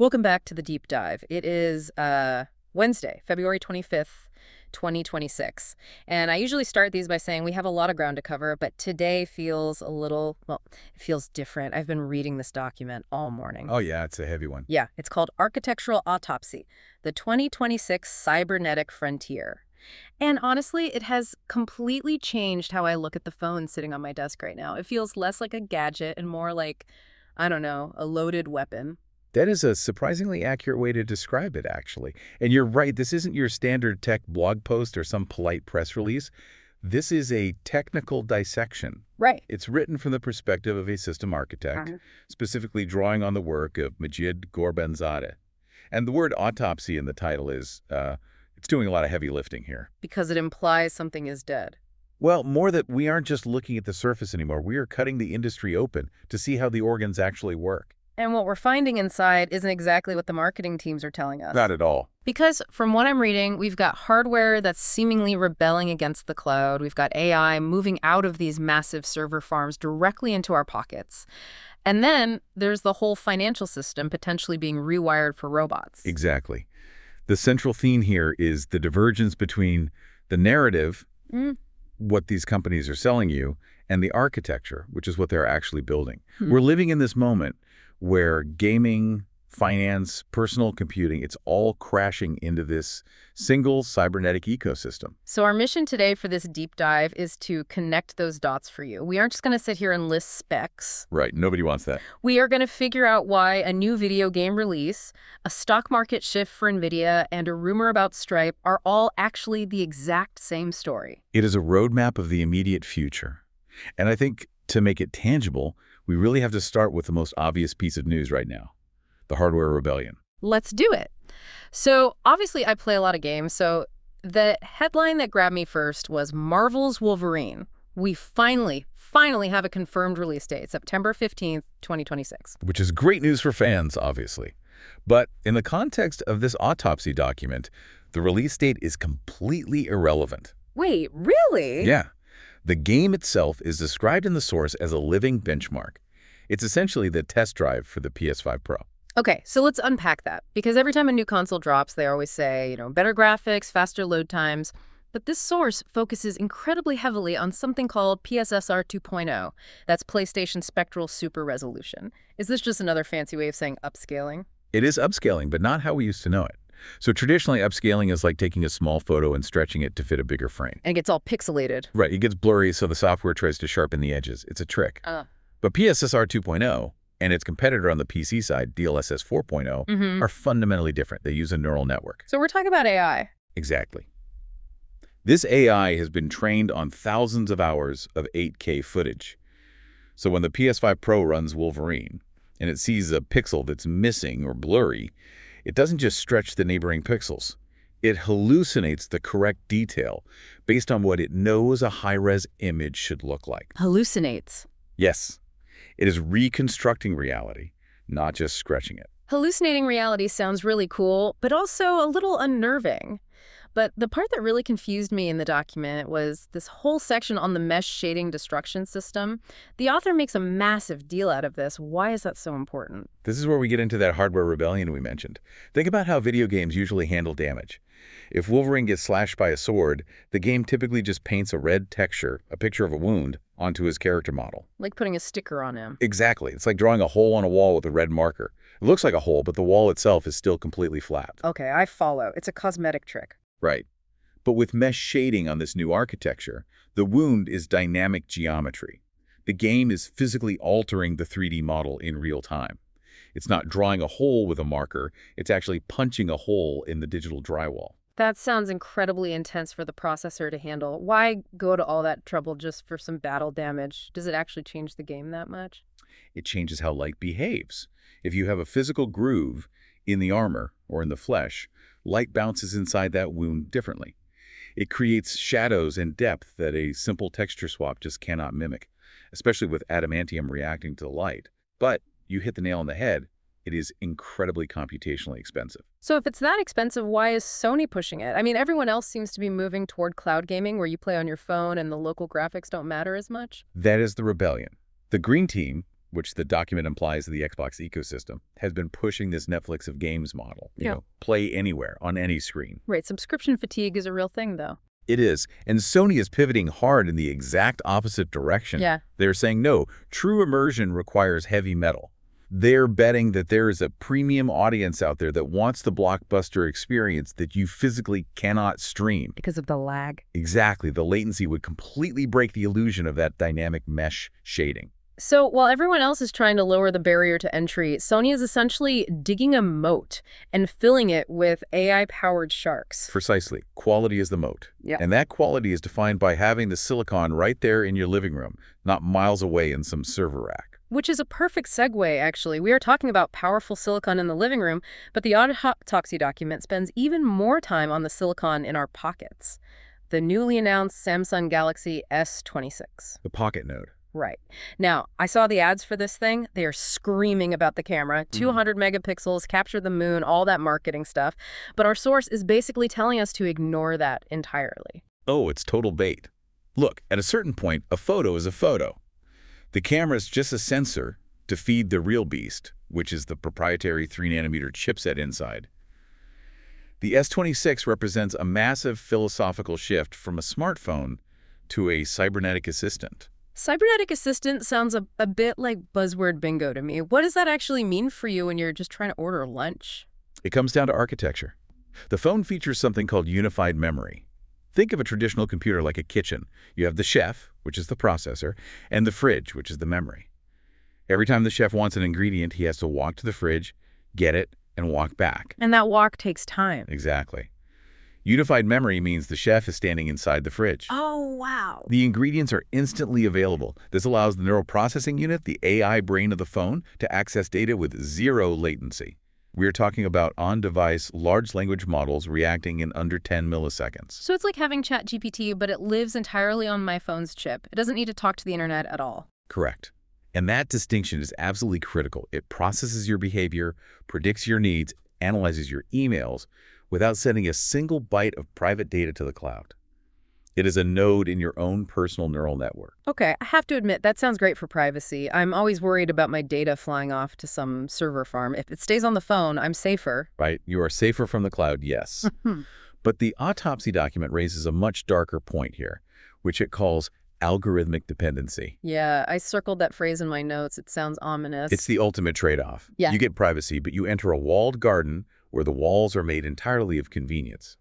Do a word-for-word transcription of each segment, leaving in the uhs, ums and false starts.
Welcome back to the deep dive. It is uh, Wednesday, February twenty-fifth, twenty twenty-six. And I usually start these by saying we have a lot of ground to cover, but today feels a little, well, it feels different. I've been reading this document all morning. Oh, yeah, it's a heavy one. Yeah, it's called Architectural Autopsy, the twenty twenty-six Cybernetic Frontier. And honestly, it has completely changed how I look at the phone sitting on my desk right now. It feels less like a gadget and more like, I don't know, a loaded weapon. That is a surprisingly accurate way to describe it, actually. And you're right, this isn't your standard tech blog post or some polite press release. This is a technical dissection. Right. It's written from the perspective of a system architect, Uh-huh. specifically drawing on the work of Majid Ghorbanzadeh. And the word autopsy in the title is, uh, it's doing a lot of heavy lifting here. Because it implies something is dead. Well, more that we aren't just looking at the surface anymore. We are cutting the industry open to see how the organs actually work. And what we're finding inside isn't exactly what the marketing teams are telling us. Not at all. Because from what I'm reading, we've got hardware that's seemingly rebelling against the cloud. We've got A I moving out of these massive server farms directly into our pockets. And then there's the whole financial system potentially being rewired for robots. Exactly. The central theme here is the divergence between the narrative, Mm. what these companies are selling you, and the architecture, which is what they're actually building. Hmm. We're living in this moment where gaming, finance, personal computing, it's all crashing into this single cybernetic ecosystem. So our mission today for this deep dive is to connect those dots for you. We aren't just going to sit here and list specs. Right. Nobody wants that. We are going to figure out why a new video game release, a stock market shift for NVIDIA, and a rumor about Stripe are all actually the exact same story. It is a roadmap of the immediate future. And I think to make it tangible, we really have to start with the most obvious piece of news right now, the hardware rebellion. Let's do it. So obviously I play a lot of games, so the headline that grabbed me first was Marvel's Wolverine. We finally, finally have a confirmed release date, September fifteenth, twenty twenty-six. Which is great news for fans, obviously. But in the context of this autopsy document, the release date is completely irrelevant. Wait, really? Yeah. The game itself is described in the source as a living benchmark. It's essentially the test drive for the P S five Pro. Okay, so let's unpack that. Because every time a new console drops, they always say, you know, better graphics, faster load times. But this source focuses incredibly heavily on something called P S S R two point oh. That's PlayStation Spectral Super Resolution. Is this just another fancy way of saying upscaling? It is upscaling, but not how we used to know it. So traditionally, upscaling is like taking a small photo and stretching it to fit a bigger frame. And it gets all pixelated. Right, it gets blurry, so the software tries to sharpen the edges. It's a trick. Uh. But P S S R two point oh and its competitor on the P C side, D L S S four point oh, Mm-hmm. are fundamentally different. They use a neural network. So we're talking about A I. Exactly. This A I has been trained on thousands of hours of eight K footage. So when the P S five Pro runs Wolverine and it sees a pixel that's missing or blurry, it doesn't just stretch the neighboring pixels. It hallucinates the correct detail based on what it knows a high-res image should look like. Hallucinates. Yes, it is reconstructing reality, not just stretching it. Hallucinating reality sounds really cool, but also a little unnerving. But the part that really confused me in the document was this whole section on the mesh shading destruction system. The author makes a massive deal out of this. Why is that so important? This is where we get into that hardware rebellion we mentioned. Think about how video games usually handle damage. If Wolverine gets slashed by a sword, the game typically just paints a red texture, a picture of a wound, onto his character model. Like putting a sticker on him. Exactly. It's like drawing a hole on a wall with a red marker. It looks like a hole, but the wall itself is still completely flat. Okay, I follow. It's a cosmetic trick. Right. But with mesh shading on this new architecture, the wound is dynamic geometry. The game is physically altering the three D model in real time. It's not drawing a hole with a marker, it's actually punching a hole in the digital drywall. That sounds incredibly intense for the processor to handle. Why go to all that trouble just for some battle damage? Does it actually change the game that much? It changes how light behaves. If you have a physical groove in the armor or in the flesh, light bounces inside that wound differently. It creates shadows and depth that a simple texture swap just cannot mimic, especially with adamantium reacting to the light. But you hit the nail on the head. It is incredibly computationally expensive. So if it's that expensive, why is Sony pushing it? I mean, everyone else seems to be moving toward cloud gaming where you play on your phone and the local graphics don't matter as much. That is the rebellion. The Green Team, which the document implies the Xbox ecosystem, has been pushing this Netflix of games model. You Yeah. know, play anywhere, on any screen. Right, subscription fatigue is a real thing, though. It is. And Sony is pivoting hard in the exact opposite direction. Yeah. They're saying, no, true immersion requires heavy metal. They're betting that there is a premium audience out there that wants the blockbuster experience that you physically cannot stream. Because of the lag. Exactly. The latency would completely break the illusion of that dynamic mesh shading. So while everyone else is trying to lower the barrier to entry, Sony is essentially digging a moat and filling it with A I-powered sharks. Precisely. Quality is the moat. Yeah. And that quality is defined by having the silicon right there in your living room, not miles away in some server rack. Which is a perfect segue, actually. We are talking about powerful silicon in the living room, but the autopsy document spends even more time on the silicon in our pockets. The newly announced Samsung Galaxy S twenty-six. The Pocket Node. Right. Now, I saw the ads for this thing. They are screaming about the camera. two hundred megapixels, capture the moon, all that marketing stuff. But our source is basically telling us to ignore that entirely. Oh, it's total bait. Look, at a certain point, a photo is a photo. The camera is just a sensor to feed the real beast, which is the proprietary three nanometer chipset inside. The S twenty-six represents a massive philosophical shift from a smartphone to a cybernetic assistant. Cybernetic assistant sounds a, a bit like buzzword bingo to me. What does that actually mean for you when you're just trying to order lunch? It comes down to architecture. The phone features something called unified memory. Think of a traditional computer like a kitchen. You have the chef, which is the processor, and the fridge, which is the memory. Every time the chef wants an ingredient, he has to walk to the fridge, get it, and walk back. And that walk takes time. Exactly. Unified memory means the chef is standing inside the fridge. Oh, wow. The ingredients are instantly available. This allows the neural processing unit, the A I brain of the phone, to access data with zero latency. We're talking about on-device large language models reacting in under ten milliseconds. So it's like having ChatGPT, but it lives entirely on my phone's chip. It doesn't need to talk to the internet at all. Correct. And that distinction is absolutely critical. It processes your behavior, predicts your needs, analyzes your emails, without sending a single byte of private data to the cloud. It is a node in your own personal neural network. Okay, I have to admit, that sounds great for privacy. I'm always worried about my data flying off to some server farm. If it stays on the phone, I'm safer. Right? You are safer from the cloud, yes. But the autopsy document raises a much darker point here, which it calls algorithmic dependency. Yeah, I circled that phrase in my notes. It sounds ominous. It's the ultimate trade-off. Yeah. You get privacy, but you enter a walled garden where the walls are made entirely of convenience.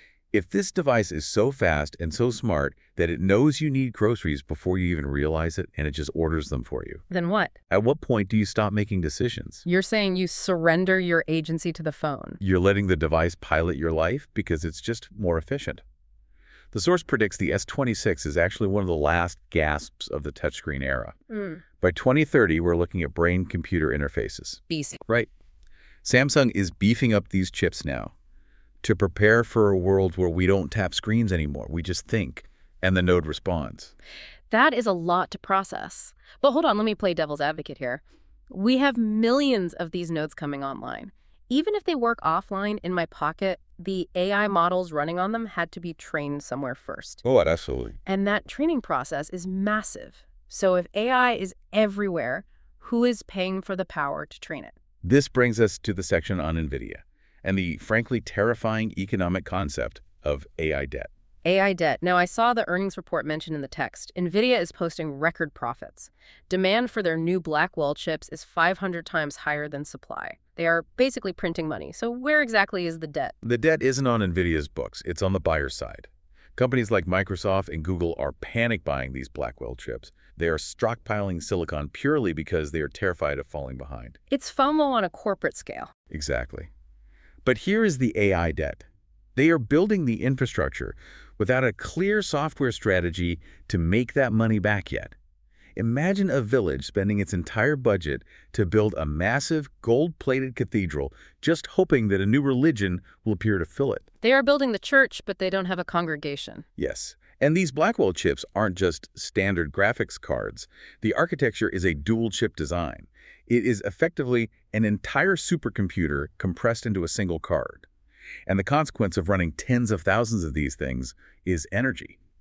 If this device is so fast and so smart that it knows you need groceries before you even realize it and it just orders them for you, Then what? at what point do you stop making decisions? You're saying you surrender your agency to the phone. You're letting the device pilot your life because it's just more efficient. The source predicts the S twenty-six is actually one of the last gasps of the touchscreen era. Mm. By twenty thirty, we're looking at brain-computer interfaces. Beast. Right. Samsung is beefing up these chips now to prepare for a world where we don't tap screens anymore. We just think, and the node responds. That is a lot to process. But hold on, let me play devil's advocate here. We have millions of these nodes coming online. Even if they work offline in my pocket, the A I models running on them had to be trained somewhere first. Oh, absolutely. And that training process is massive. So if A I is everywhere, who is paying for the power to train it? This brings us to the section on NVIDIA and the frankly terrifying economic concept of A I debt. A I debt. Now, I saw the earnings report mentioned in the text. NVIDIA is posting record profits. Demand for their new Blackwell chips is five hundred times higher than supply. They are basically printing money. So where exactly is the debt? The debt isn't on NVIDIA's books. It's on the buyer's side. Companies like Microsoft and Google are panic buying these Blackwell chips. They are stockpiling silicon purely because they are terrified of falling behind. It's FOMO on a corporate scale. Exactly. But here is the A I debt. They are building the infrastructure without a clear software strategy to make that money back yet. Imagine a village spending its entire budget to build a massive gold-plated cathedral just hoping that a new religion will appear to fill it. They are building the church, but they don't have a congregation. Yes. And these Blackwell chips aren't just standard graphics cards. The architecture is a dual-chip design. It is effectively an entire supercomputer compressed into a single card. And the consequence of running tens of thousands of these things is energy.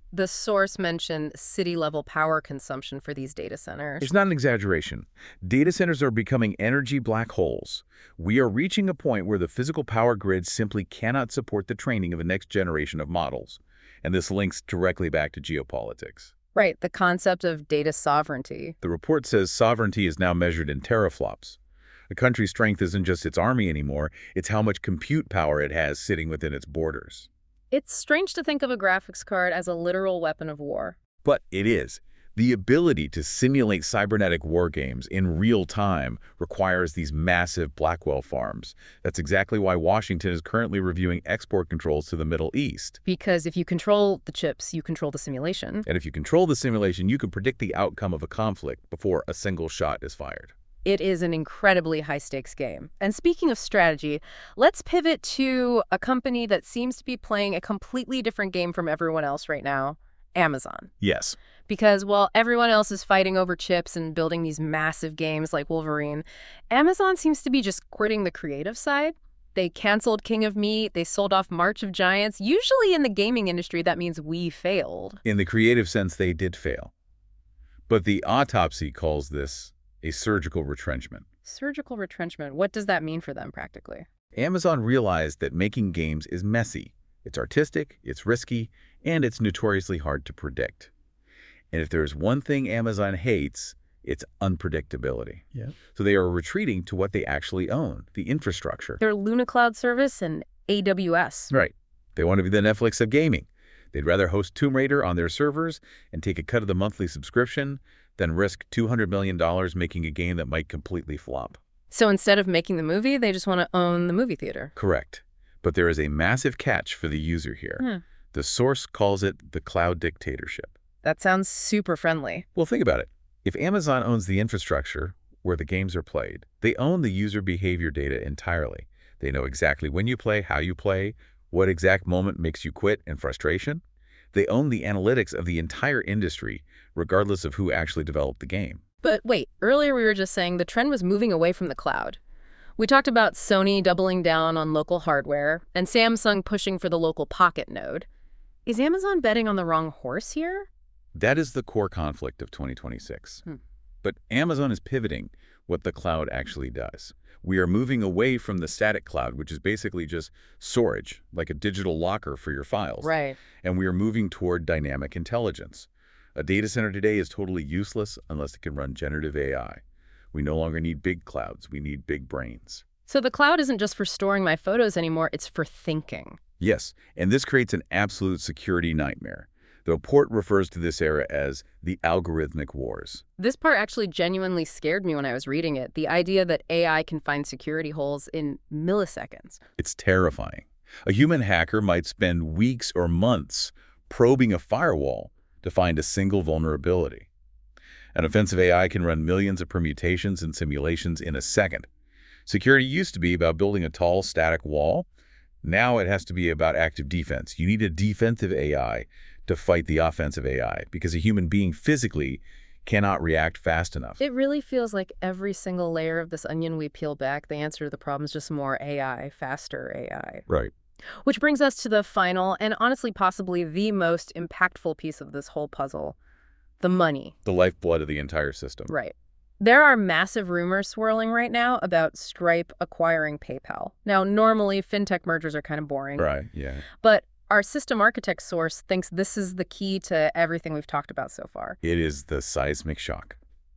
The source mentioned city-level power consumption for these data centers. It's not an exaggeration. Data centers are becoming energy black holes. We are reaching a point where the physical power grid simply cannot support the training of the next generation of models. And this links directly back to geopolitics. Right, the concept of data sovereignty. The report says sovereignty is now measured in teraflops. A country's strength isn't just its army anymore, it's how much compute power it has sitting within its borders. It's strange to think of a graphics card as a literal weapon of war. But it is. The ability to simulate cybernetic war games in real time requires these massive Blackwell farms. That's exactly why Washington is currently reviewing export controls to the Middle East. Because if you control the chips, you control the simulation. And if you control the simulation, you can predict the outcome of a conflict before a single shot is fired. It is an incredibly high-stakes game. And speaking of strategy, let's pivot to a company that seems to be playing a completely different game from everyone else right now, Amazon. Yes. Because while everyone else is fighting over chips and building these massive games like Wolverine, Amazon seems to be just quitting the creative side. They canceled King of Meat, they sold off March of Giants. Usually in the gaming industry, that means we failed. In the creative sense, they did fail. But the autopsy calls this a surgical retrenchment. Surgical retrenchment. What does that mean for them practically? Amazon realized that making games is messy. It's artistic, it's risky, and it's notoriously hard to predict. And if there's one thing Amazon hates, it's unpredictability. Yeah. So they are retreating to what they actually own, the infrastructure. Their Luna Cloud service and A W S. Right. They want to be the Netflix of gaming. They'd rather host Tomb Raider on their servers and take a cut of the monthly subscription than risk two hundred million dollars making a game that might completely flop. So instead of making the movie, they just want to own the movie theater. Correct. But there is a massive catch for the user here. Hmm. The source calls it the cloud dictatorship. That sounds super friendly. Well, think about it. If Amazon owns the infrastructure where the games are played, they own the user behavior data entirely. They know exactly when you play, how you play, what exact moment makes you quit in frustration. They own the analytics of the entire industry, regardless of who actually developed the game. But wait, earlier we were just saying the trend was moving away from the cloud. We talked about Sony doubling down on local hardware and Samsung pushing for the local Pocket node. Is Amazon betting on the wrong horse here? That is the core conflict of twenty twenty-six. Hmm. But Amazon is pivoting what the cloud actually does. We are moving away from the static cloud, which is basically just storage, like a digital locker for your files. Right. And we are moving toward dynamic intelligence. A data center today is totally useless unless it can run generative A I. We no longer need big clouds. We need big brains. So the cloud isn't just for storing my photos anymore, it's for thinking. Yes, and this creates an absolute security nightmare. The report refers to this era as the algorithmic wars. This part actually genuinely scared me when I was reading it, the idea that A I can find security holes in milliseconds. It's terrifying. A human hacker might spend weeks or months probing a firewall to find a single vulnerability. An offensive A I can run millions of permutations and simulations in a second. Security used to be about building a tall, static wall. Now it has to be about active defense. You need a defensive A I to fight the offensive A I because a human being physically cannot react fast enough. It really feels like every single layer of this onion we peel back, the answer to the problem is just more A I, faster A I. Right. Which brings us to the final and honestly possibly the most impactful piece of this whole puzzle, the money. The lifeblood of the entire system. Right. There are massive rumors swirling right now about Stripe acquiring PayPal. Now, normally, fintech mergers are kind of boring. Right, yeah. But our system architect source thinks this is the key to everything we've talked about so far. It is the seismic shock.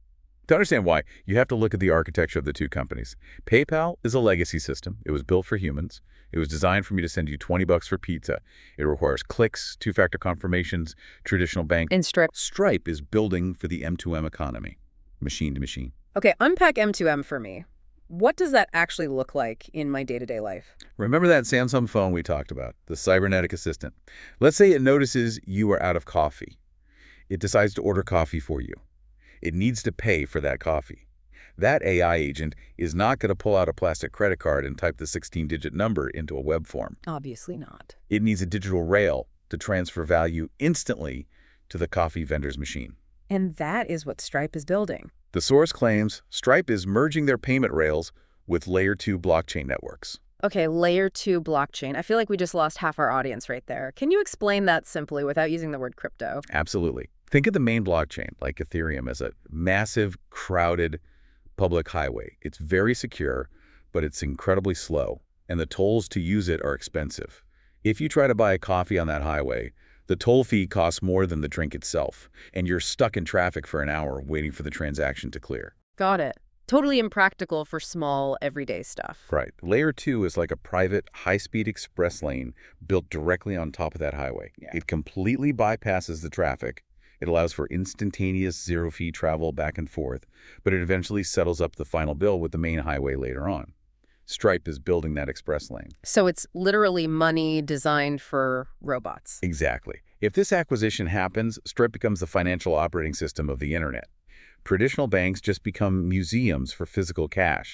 To understand why, you have to look at the architecture of the two companies. PayPal is a legacy system. It was built for humans. It was designed for me to send you twenty bucks for pizza. It requires clicks, two-factor confirmations, traditional bank. In Stripe. Stripe is building for the M two M economy, machine to machine. Okay, unpack M two M for me. What does that actually look like in my day-to-day life? Remember that Samsung phone we talked about, the cybernetic assistant? Let's say it notices you are out of coffee. It decides to order coffee for you. It needs to pay for that coffee. That A I agent is not going to pull out a plastic credit card and type the sixteen-digit number into a web form. Obviously not. It needs a digital rail to transfer value instantly to the coffee vendor's machine. And that is what Stripe is building. The source claims Stripe is merging their payment rails with layer two blockchain networks. Okay, layer two blockchain. I feel like we just lost half our audience right there. Can you explain that simply without using the word crypto? Absolutely. Think of the main blockchain, like Ethereum, as a massive, crowded public highway. It's very secure, but it's incredibly slow, and the tolls to use it are expensive. If you try to buy a coffee on that highway, the toll fee costs more than the drink itself, and you're stuck in traffic for an hour waiting for the transaction to clear. Got it. Totally impractical for small, everyday stuff. Right. Layer two is like a private, high-speed express lane built directly on top of that highway. Yeah. It completely bypasses the traffic. It allows for instantaneous zero-fee travel back and forth, but it eventually settles up the final bill with the main highway later on. Stripe is building that express lane. So it's literally money designed for robots. Exactly. If this acquisition happens, Stripe becomes the financial operating system of the internet. Traditional banks just become museums for physical cash.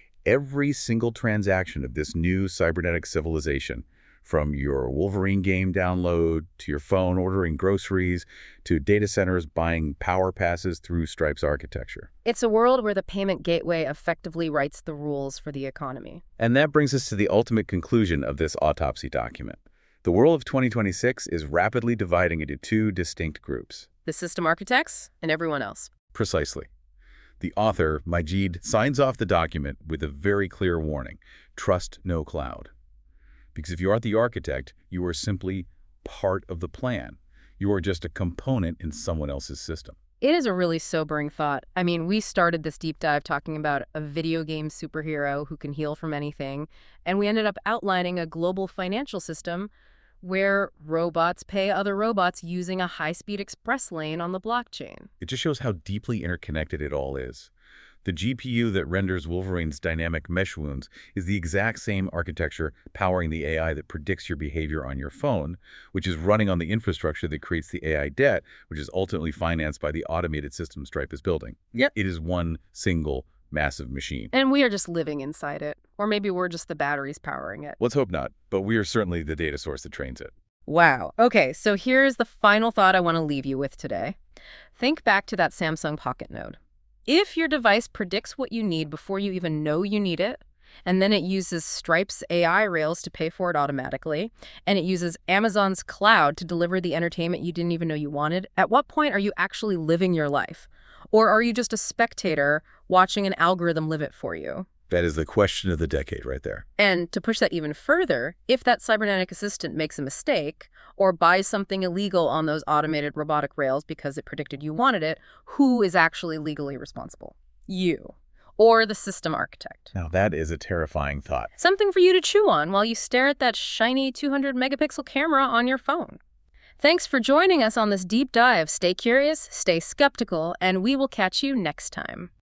Every single transaction of this new cybernetic civilization, from your Wolverine game download, to your phone ordering groceries, to data centers buying power passes through Stripe's architecture. It's a world where the payment gateway effectively writes the rules for the economy. And that brings us to the ultimate conclusion of this autopsy document. The world of twenty twenty-six is rapidly dividing into two distinct groups. The system architects and everyone else. Precisely. The author, Majid, signs off the document with a very clear warning: trust no cloud. Because if you aren't the architect, you are simply part of the plan. You are just a component in someone else's system. It is a really sobering thought. I mean, we started this deep dive talking about a video game superhero who can heal from anything, and we ended up outlining a global financial system where robots pay other robots using a high-speed express lane on the blockchain. It just shows how deeply interconnected it all is. The G P U that renders Wolverine's dynamic mesh wounds is the exact same architecture powering the A I that predicts your behavior on your phone, which is running on the infrastructure that creates the A I debt, which is ultimately financed by the automated system Stripe is building. Yep. It is one single massive machine. And we are just living inside it. Or maybe we're just the batteries powering it. Let's hope not, but we are certainly the data source that trains it. Wow. Okay, so here's the final thought I want to leave you with today. Think back to that Samsung Pocket Node. If your device predicts what you need before you even know you need it, and then it uses Stripe's A I rails to pay for it automatically, and it uses Amazon's cloud to deliver the entertainment you didn't even know you wanted, at what point are you actually living your life? Or are you just a spectator watching an algorithm live it for you? That is the question of the decade right there. And to push that even further, if that cybernetic assistant makes a mistake or buys something illegal on those automated robotic rails because it predicted you wanted it, who is actually legally responsible? You. Or the system architect. Now that is a terrifying thought. Something for you to chew on while you stare at that shiny two hundred megapixel camera on your phone. Thanks for joining us on this deep dive. Stay curious, stay skeptical, and we will catch you next time.